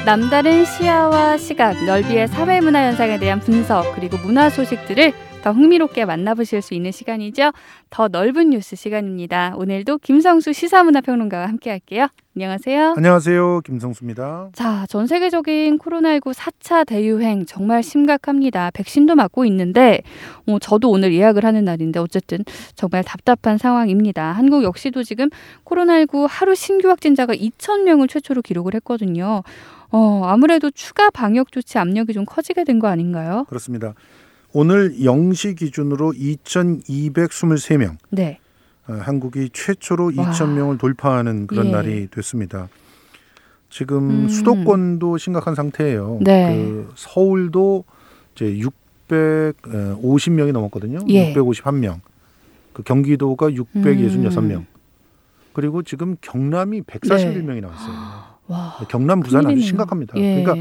남다른 시야와 시각, 넓이의 사회문화 현상에 대한 분석, 그리고 문화 소식들을 더 흥미롭게 만나보실 수 있는 시간이죠. 더 넓은 뉴스 시간입니다. 오늘도 김성수 시사문화평론가와 함께할게요. 안녕하세요. 안녕하세요. 김성수입니다. 자, 전 세계적인 코로나19 4차 대유행 정말 심각합니다. 백신도 맞고 있는데 저도 오늘 예약을 하는 날인데 어쨌든 정말 답답한 상황입니다. 한국 역시도 지금 코로나19 하루 신규 확진자가 2,000명을 최초로 기록을 했거든요. 아무래도 추가 방역 조치 압력이 좀 커지게 된 거 아닌가요? 그렇습니다. 오늘 0시 기준으로 2,223명. 네. 한국이 최초로 2,000명을 돌파하는 그런 날이 됐습니다. 지금 수도권도 심각한 상태예요. 네. 서울도 이제 650명이 넘었거든요. 651명. 경기도가 666명. 그리고 지금 경남이 141명이 나왔어요. 와, 경남, 부산 아주 심각합니다. 그러니까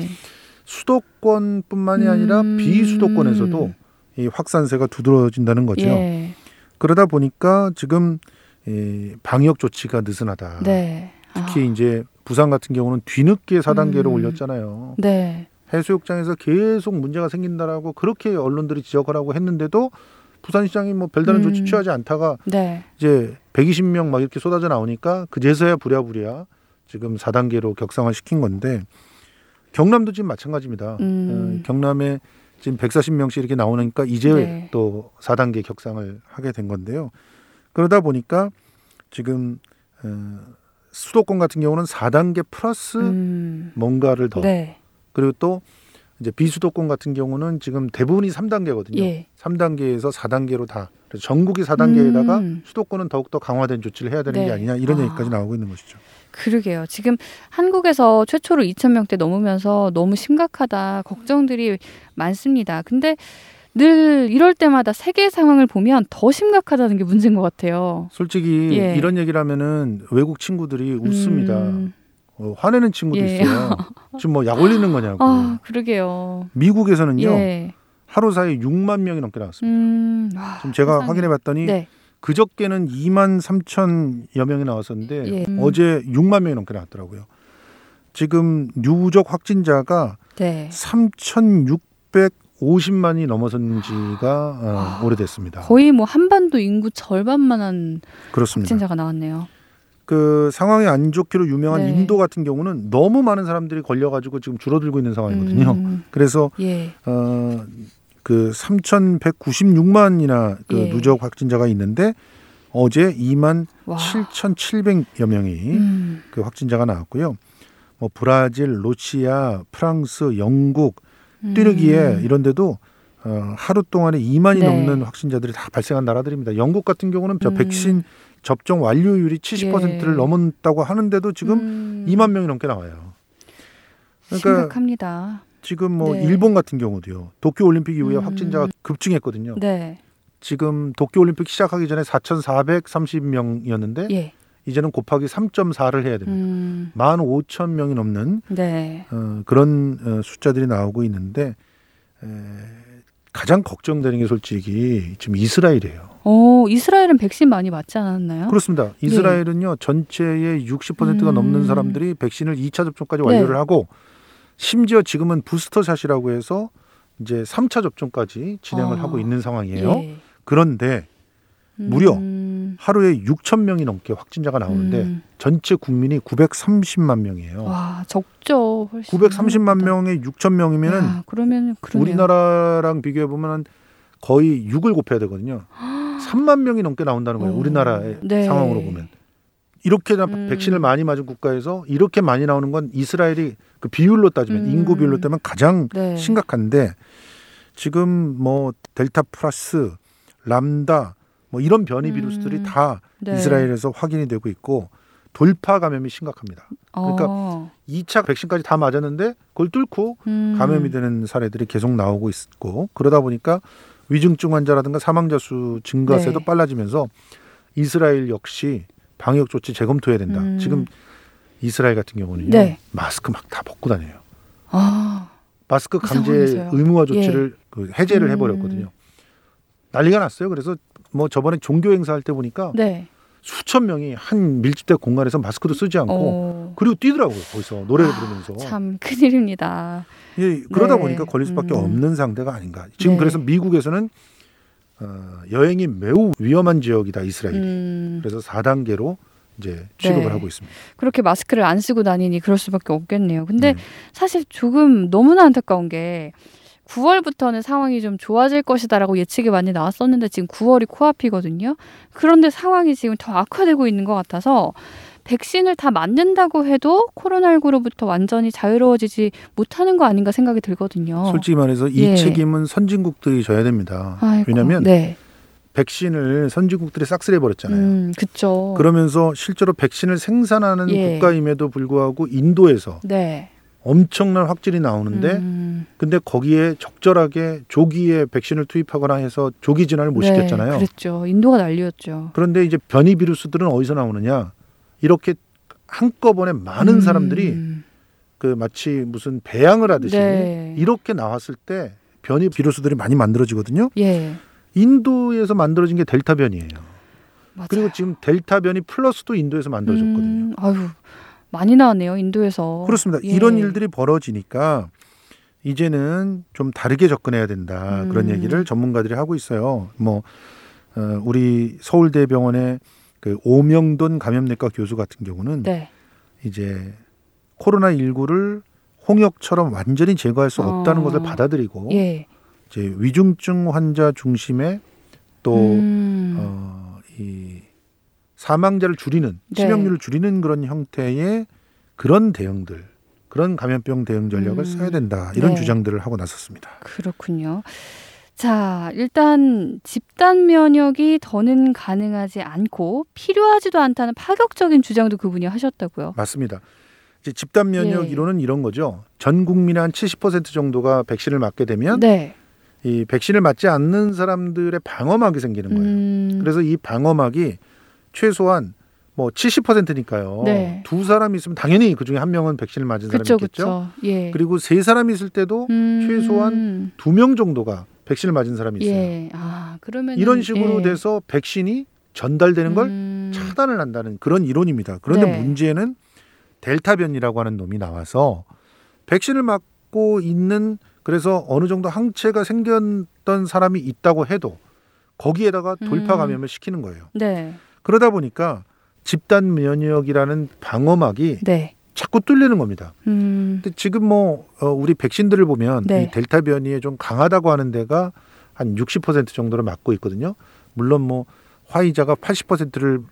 수도권뿐만이 아니라 비수도권에서도 이 확산세가 두드러진다는 거죠. 그러다 보니까 지금 방역 조치가 느슨하다. 네. 특히 이제 부산 같은 경우는 뒤늦게 4단계로 올렸잖아요. 네. 해수욕장에서 계속 문제가 생긴다라고 그렇게 언론들이 지적을 하고 했는데도 부산시장이 뭐 별다른 조치 취하지 않다가 이제 120명 막 이렇게 쏟아져 나오니까 그제서야 부랴부랴 지금 4단계로 격상을 시킨 건데 경남도 지금 마찬가지입니다. 경남에 지금 140명씩 이렇게 나오니까 이제 또 4단계 격상을 하게 된 건데요. 그러다 보니까 지금 수도권 같은 경우는 4단계 플러스 뭔가를 더 그리고 또 이제 비수도권 같은 경우는 지금 대부분이 3단계거든요. 3단계에서 4단계로 다. 그래서 전국이 4단계에다가 수도권은 더욱더 강화된 조치를 해야 되는 게 아니냐 이런 얘기까지 나오고 있는 것이죠. 그러게요. 지금 한국에서 최초로 2,000명대 넘으면서 너무 심각하다 걱정들이 많습니다. 근데 늘 이럴 때마다 세계 상황을 보면 더 심각하다는 게 문제인 것 같아요. 솔직히 이런 얘기를 하면은 외국 친구들이 웃습니다. 화내는 친구도 있어요. 지금 뭐 약 올리는 거냐고. 그러게요. 미국에서는요. 하루 사이에 6만 명이 넘게 나왔습니다. 지금 제가 확인해 봤더니 그저께는 2만 3천여 명이 나왔었는데 어제 6만 명이 넘게 나왔더라고요. 지금 누적 확진자가 3,650만이 넘어선 지가 오래됐습니다. 거의 뭐 한반도 인구 절반만한 그렇습니다. 확진자가 나왔네요. 그 상황이 안 좋기로 유명한 인도 같은 경우는 너무 많은 사람들이 걸려가지고 지금 줄어들고 있는 상황이거든요. 그래서 그 3,196만이나 그 누적 확진자가 있는데 어제 2만 7,700여 명이 그 확진자가 나왔고요. 뭐 브라질, 러시아, 프랑스, 영국, 튀르기예 이런 데도 하루 동안에 2만이 넘는 확진자들이 다 발생한 나라들입니다. 영국 같은 경우는 백신 접종 완료율이 70%를 넘었다고 하는데도 지금 2만 명이 넘게 나와요. 그러니까 심각합니다. 지금 뭐 일본 같은 경우도요. 도쿄올림픽 이후에 확진자가 급증했거든요. 지금 도쿄올림픽 시작하기 전에 4,430명이었는데 이제는 곱하기 3.4를 해야 됩니다. 15,000명이 넘는 그런 숫자들이 나오고 있는데 가장 걱정되는 게 솔직히 지금 이스라엘이에요. 이스라엘은 백신 많이 맞지 않았나요? 그렇습니다. 이스라엘은요. 전체의 60%가 넘는 사람들이 백신을 2차 접종까지 완료를 하고 심지어 지금은 부스터샷이라고 해서 이제 3차 접종까지 진행을 하고 있는 상황이에요. 그런데 무려 하루에 6,000명이 넘게 확진자가 나오는데 전체 국민이 930만 명이에요. 와, 적죠. 훨씬 930만 명에 6,000명이면은 그러면 우리나라랑 비교해 보면 거의 6을 곱해야 되거든요. 3만 명이 넘게 나온다는 거예요. 우리나라의 상황으로 보면. 이렇게 백신을 많이 맞은 국가에서 이렇게 많이 나오는 건 이스라엘이 그 비율로 따지면 인구 비율로 따지면 가장 심각한데 지금 뭐 델타 플러스, 람다 뭐 이런 변이 비루스들이 다 이스라엘에서 확인이 되고 있고 돌파 감염이 심각합니다. 그러니까 2차 백신까지 다 맞았는데 그걸 뚫고 감염이 되는 사례들이 계속 나오고 있고 그러다 보니까 위중증 환자라든가 사망자 수 증가세도 빨라지면서 이스라엘 역시 방역 조치 재검토해야 된다. 지금 이스라엘 같은 경우는요. 마스크 막 다 벗고 다녀요. 마스크 강제 의무화 조치를 해제를 해버렸거든요. 난리가 났어요. 그래서 뭐 저번에 종교 행사할 때 보니까 수천 명이 한 밀집된 공간에서 마스크도 쓰지 않고 그리고 뛰더라고요. 거기서 노래를 부르면서. 참 큰일입니다. 예, 그러다 보니까 걸릴 수밖에 없는 상태가 아닌가. 지금 그래서 미국에서는 여행이 매우 위험한 지역이다 이스라엘이. 그래서 4단계로 이제 취급을 하고 있습니다. 그렇게 마스크를 안 쓰고 다니니 그럴 수밖에 없겠네요. 근데 사실 조금 너무나 안타까운 게 9월부터는 상황이 좀 좋아질 것이다라고 예측이 많이 나왔었는데 지금 9월이 코앞이거든요. 그런데 상황이 지금 더 악화되고 있는 것 같아서 백신을 다 맞는다고 해도 코로나19로부터 완전히 자유로워지지 못하는 거 아닌가 생각이 들거든요. 솔직히 말해서 이 책임은 선진국들이 져야 됩니다. 왜냐하면 백신을 선진국들이 싹쓸이 해버렸잖아요. 그렇죠. 그러면서 실제로 백신을 생산하는 국가임에도 불구하고 인도에서 엄청난 확진이 나오는데 근데 거기에 적절하게 조기에 백신을 투입하거나 해서 조기 진화를 못 시켰잖아요. 그렇죠. 인도가 난리였죠. 그런데 이제 변이 비루스들은 어디서 나오느냐. 이렇게 한꺼번에 많은 사람들이 그 마치 무슨 배양을 하듯이 이렇게 나왔을 때 변이 비루스들이 많이 만들어지거든요. 인도에서 만들어진 게 델타 변이에요. 맞아요. 그리고 지금 델타 변이 플러스도 인도에서 만들어졌거든요. 많이 나왔네요. 인도에서. 그렇습니다. 이런 일들이 벌어지니까 이제는 좀 다르게 접근해야 된다. 그런 얘기를 전문가들이 하고 있어요. 우리 서울대병원의 그 오명돈 감염내과 교수 같은 경우는 이제 코로나19를 홍역처럼 완전히 제거할 수 없다는 것을 받아들이고 이제 위중증 환자 중심의 또 이 사망자를 줄이는 치명률을 줄이는 그런 형태의 그런 대응들, 그런 감염병 대응 전략을 써야 된다. 이런 주장들을 하고 나섰습니다. 그렇군요. 자, 일단 집단 면역이 더는 가능하지 않고 필요하지도 않다는 파격적인 주장도 그분이 하셨다고요. 맞습니다. 이제 집단 면역 이론은 이런 거죠. 전 국민의 한 70% 정도가 백신을 맞게 되면 이 백신을 맞지 않는 사람들의 방어막이 생기는 거예요. 그래서 이 방어막이 최소한 70%니까요. 두 사람이 있으면 당연히 그중에 한 명은 백신을 맞은 사람이 있겠죠. 그리고 세 사람이 있을 때도 최소한 2명 정도가 백신을 맞은 사람이 있어요. 그러면 이런 식으로 돼서 백신이 전달되는 걸 차단을 한다는 그런 이론입니다. 그런데 문제는 델타 변이라고 하는 놈이 나와서 백신을 맞고 있는 그래서 어느 정도 항체가 생겼던 사람이 있다고 해도 거기에다가 돌파 감염을 시키는 거예요. 그러다 보니까 집단 면역이라는 방어막이 자꾸 뚫리는 겁니다. 근데 지금 우리 백신들을 보면 이 델타 변이에 좀 강하다고 하는 데가 한 60% 정도를 맞고 있거든요. 물론 화이자가 80%를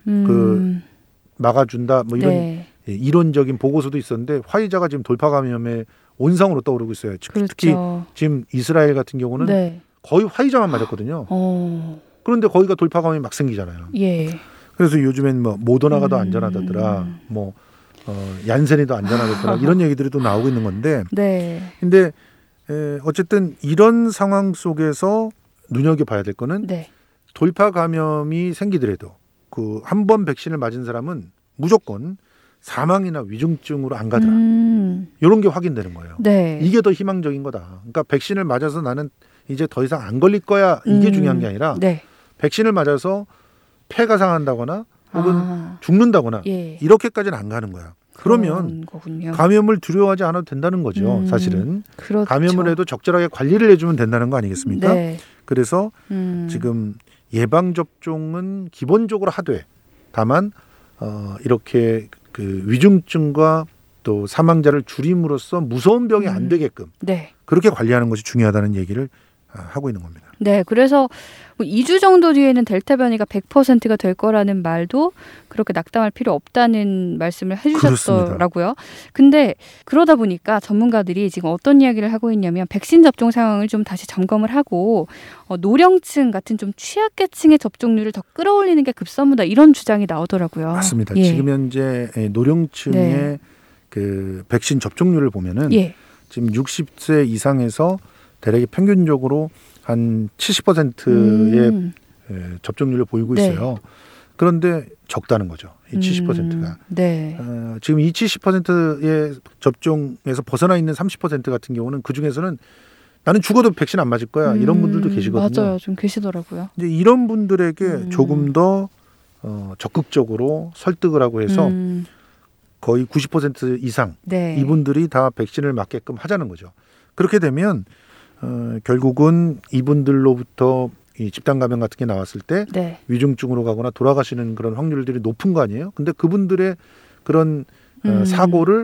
막아준다 이런 이론적인 보고서도 있었는데 화이자가 지금 돌파 감염의 온상으로 떠오르고 있어요. 특히 지금 이스라엘 같은 경우는 거의 화이자만 맞았거든요. 그런데 거기가 돌파 감염이 막 생기잖아요. 그래서 요즘엔 모더나가 더 안전하다더라. 얀센이 더 안전하다더라. 이런 얘기들이 또 나오고 있는 건데. 근데 어쨌든 이런 상황 속에서 눈여겨봐야 될 거는 돌파 감염이 생기더라도 그 한 번 백신을 맞은 사람은 무조건 사망이나 위중증으로 안 가더라. 이런 게 확인되는 거예요. 이게 더 희망적인 거다. 그러니까 백신을 맞아서 나는 이제 더 이상 안 걸릴 거야. 이게 중요한 게 아니라 백신을 맞아서 폐가 상한다거나 혹은 죽는다거나 이렇게까지는 안 가는 거야. 그러면 감염을 두려워하지 않아도 된다는 거죠. 사실은. 감염을 해도 적절하게 관리를 해주면 된다는 거 아니겠습니까? 그래서 지금 예방접종은 기본적으로 하되 다만 이렇게 그 위중증과 또 사망자를 줄임으로써 무서운 병이 안 되게끔 그렇게 관리하는 것이 중요하다는 얘기를 하고 있는 겁니다. 그래서 2주 정도 뒤에는 델타 변이가 100%가 될 거라는 말도 그렇게 낙담할 필요 없다는 말씀을 해주셨더라고요. 근데 그러다 보니까 전문가들이 지금 어떤 이야기를 하고 있냐면 백신 접종 상황을 좀 다시 점검을 하고 노령층 같은 좀 취약계층의 접종률을 더 끌어올리는 게 급선무다 이런 주장이 나오더라고요. 맞습니다. 지금 현재 노령층의 그 백신 접종률을 보면은 지금 60세 이상에서 대략 평균적으로 한 70%의 접종률을 보이고 있어요. 그런데 적다는 거죠. 이 70%가. 지금 이 70%의 접종에서 벗어나 있는 30% 같은 경우는 그중에서는 나는 죽어도 백신 안 맞을 거야. 이런 분들도 계시거든요. 맞아요. 좀 계시더라고요. 이제 이런 분들에게 조금 더 적극적으로 설득을 하고 해서 거의 90% 이상 네. 이분들이 다 백신을 맞게끔 하자는 거죠. 그렇게 되면 결국은 이분들로부터 이 집단 감염 같은 게 나왔을 때 네. 위중증으로 가거나 돌아가시는 그런 확률들이 높은 거 아니에요? 근데 그분들의 그런 사고를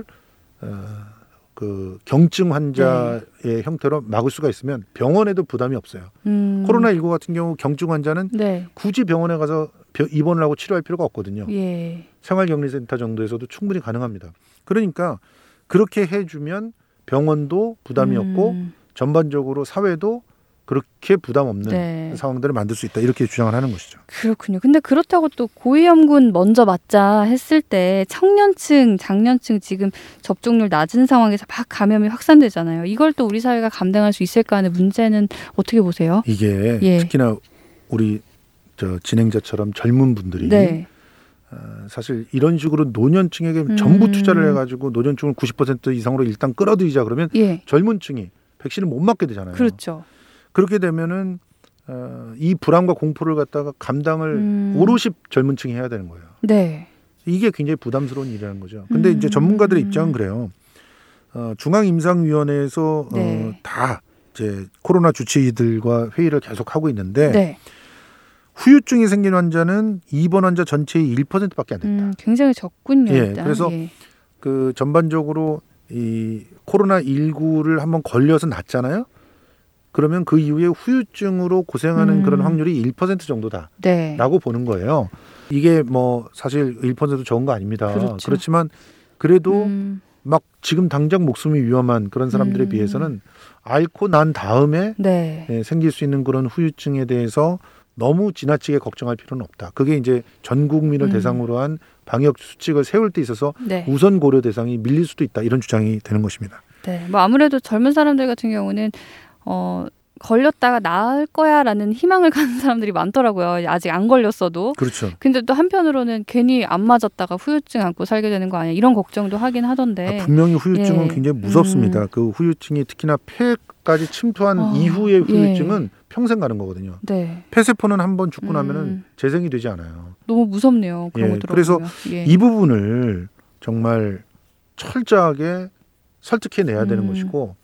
그 경증 환자의 네. 형태로 막을 수가 있으면 병원에도 부담이 없어요. 코로나19 같은 경우 경증 환자는 네. 굳이 병원에 가서 입원을 하고 치료할 필요가 없거든요. 예. 생활격리센터 정도에서도 충분히 가능합니다. 그러니까 그렇게 해주면 병원도 부담이 없고 전반적으로 사회도 그렇게 부담 없는 네. 상황들을 만들 수 있다. 이렇게 주장을 하는 것이죠. 그렇군요. 근데 그렇다고 또 고위험군 먼저 맞자 했을 때 청년층, 장년층 지금 접종률 낮은 상황에서 막 감염이 확산되잖아요. 이걸 또 우리 사회가 감당할 수 있을까 하는 문제는 어떻게 보세요? 이게 예. 특히나 우리 진행자처럼 젊은 분들이 네. 사실 이런 식으로 노년층에게 전부 투자를 해가지고 노년층을 90% 이상으로 일단 끌어들이자 그러면 예. 젊은 층이 백신을 못 맞게 되잖아요. 그렇죠. 그렇게 되면은 이 불안과 공포를 갖다가 감당을 오롯이 젊은 층이 해야 되는 거예요. 네. 이게 굉장히 부담스러운 일이라는 거죠. 근데 이제 전문가들의 입장은 그래요. 중앙임상위원회에서 네. 다 이제 코로나 주치의들과 회의를 계속 하고 있는데 네. 후유증이 생긴 환자는 입원 환자 전체의 1%밖에 안 된다. 굉장히 적군요. 예, 그래서 예. 그 전반적으로 이 코로나19를 한번 걸려서 낫잖아요. 그러면 그 이후에 후유증으로 고생하는 그런 확률이 1% 정도다라고 네. 보는 거예요. 이게 뭐 사실 1%도 적은 거 아닙니다. 그렇죠. 그렇지만 그래도 막 지금 당장 목숨이 위험한 그런 사람들에 비해서는 앓고 난 다음에 네. 생길 수 있는 그런 후유증에 대해서 너무 지나치게 걱정할 필요는 없다. 그게 이제 전 국민을 대상으로 한 방역 수칙을 세울 때 있어서 네. 우선 고려 대상이 밀릴 수도 있다. 이런 주장이 되는 것입니다. 네, 뭐 아무래도 젊은 사람들 같은 경우는 걸렸다가 나을 거야라는 희망을 갖는 사람들이 많더라고요. 아직 안 걸렸어도. 그렇죠. 근데 또 한편으로는 괜히 안 맞았다가 후유증 안고 살게 되는 거 아니야. 이런 걱정도 하긴 하던데. 분명히 후유증은 예. 굉장히 무섭습니다. 그 후유증이 특히나 폐까지 침투한 이후의 후유증은 예. 평생 가는 거거든요. 네. 폐세포는 한번 죽고 나면은 재생이 되지 않아요. 너무 무섭네요. 그런 거 들어보면. 그래서 이 부분을 정말 철저하게 설득해내야 되는 것이고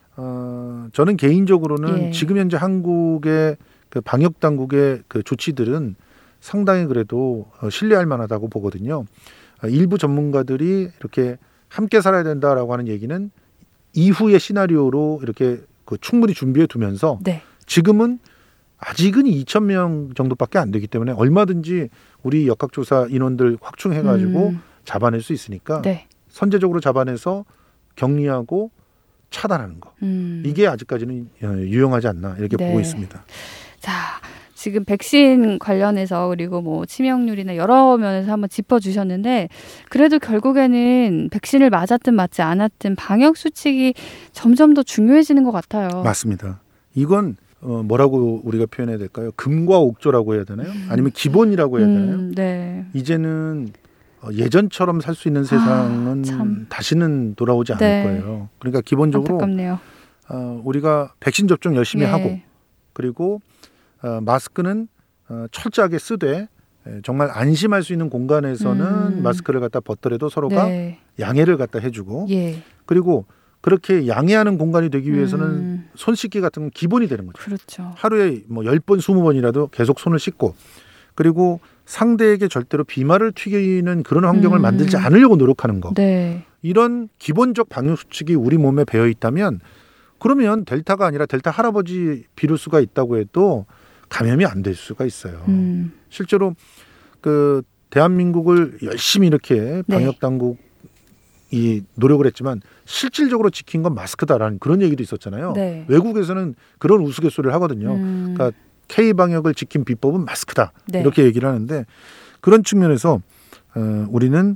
저는 개인적으로는 예. 지금 현재 한국의 그 방역 당국의 그 조치들은 상당히 그래도 신뢰할 만하다고 보거든요. 일부 전문가들이 이렇게 함께 살아야 된다라고 하는 얘기는 이후의 시나리오로 이렇게 그 충분히 준비해 두면서 네. 지금은 아직은 2,000명 정도밖에 안 되기 때문에 얼마든지 우리 역학조사 인원들 확충해가지고 잡아낼 수 있으니까 네. 선제적으로 잡아내서 격리하고 차단하는 거. 이게 아직까지는 유용하지 않나 이렇게 네. 보고 있습니다. 자, 지금 백신 관련해서 그리고 뭐 치명률이나 여러 면에서 한번 짚어주셨는데 그래도 결국에는 백신을 맞았든 맞지 않았든 방역 수칙이 점점 더 중요해지는 것 같아요. 맞습니다. 이건 뭐라고 우리가 표현해야 될까요? 금과 옥조라고 해야 되나요? 아니면 기본이라고 해야 되나요? 네. 이제는 예전처럼 살 수 있는 세상은 다시는 돌아오지 않을 네. 거예요. 그러니까 기본적으로 안타깝네요. 우리가 백신 접종 열심히 네. 하고 그리고 마스크는 철저하게 쓰되 정말 안심할 수 있는 공간에서는 마스크를 갖다 벗더라도 서로가 네. 양해를 갖다 해주고 예. 그리고 그렇게 양해하는 공간이 되기 위해서는 손 씻기 같은 건 기본이 되는 거죠. 그렇죠. 하루에 뭐 10번, 20번이라도 계속 손을 씻고 그리고 상대에게 절대로 비말을 튀기는 그런 환경을 만들지 않으려고 노력하는 거. 네. 이런 기본적 방역 수칙이 우리 몸에 배어 있다면 그러면 델타가 아니라 델타 할아버지 비루스가 있다고 해도 감염이 안 될 수가 있어요. 실제로 그 대한민국을 열심히 이렇게 방역 당국이 노력을 했지만 실질적으로 지킨 건 마스크다라는 그런 얘기도 있었잖아요. 네. 외국에서는 그런 우스갯소리를 하거든요. 그러니까 K방역을 지킨 비법은 마스크다. 네. 이렇게 얘기를 하는데 그런 측면에서 우리는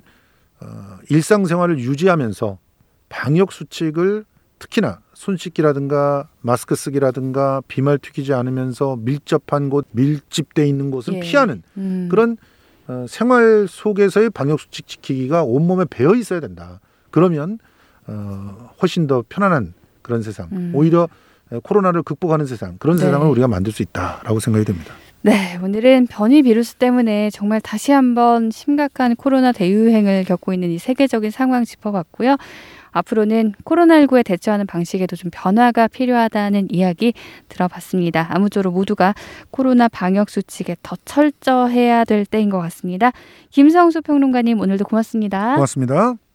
일상생활을 유지하면서 방역 수칙을 특히나 손 씻기라든가 마스크 쓰기라든가 비말 튀기지 않으면서 밀접한 곳, 밀집돼 있는 곳은 예. 피하는 그런 생활 속에서의 방역 수칙 지키기가 온몸에 배어 있어야 된다. 그러면 훨씬 더 편안한 그런 세상, 오히려 코로나를 극복하는 세상, 그런 세상을 우리가 만들 수 있다라고 생각이 됩니다. 네, 오늘은 변이 비루스 때문에 정말 다시 한번 심각한 코로나 대유행을 겪고 있는 이 세계적인 상황 짚어봤고요. 앞으로는 코로나19에 대처하는 방식에도 좀 변화가 필요하다는 이야기 들어봤습니다. 아무쪼록 모두가 코로나 방역 수칙에 더 철저해야 될 때인 것 같습니다. 김성수 평론가님, 오늘도 고맙습니다. 고맙습니다.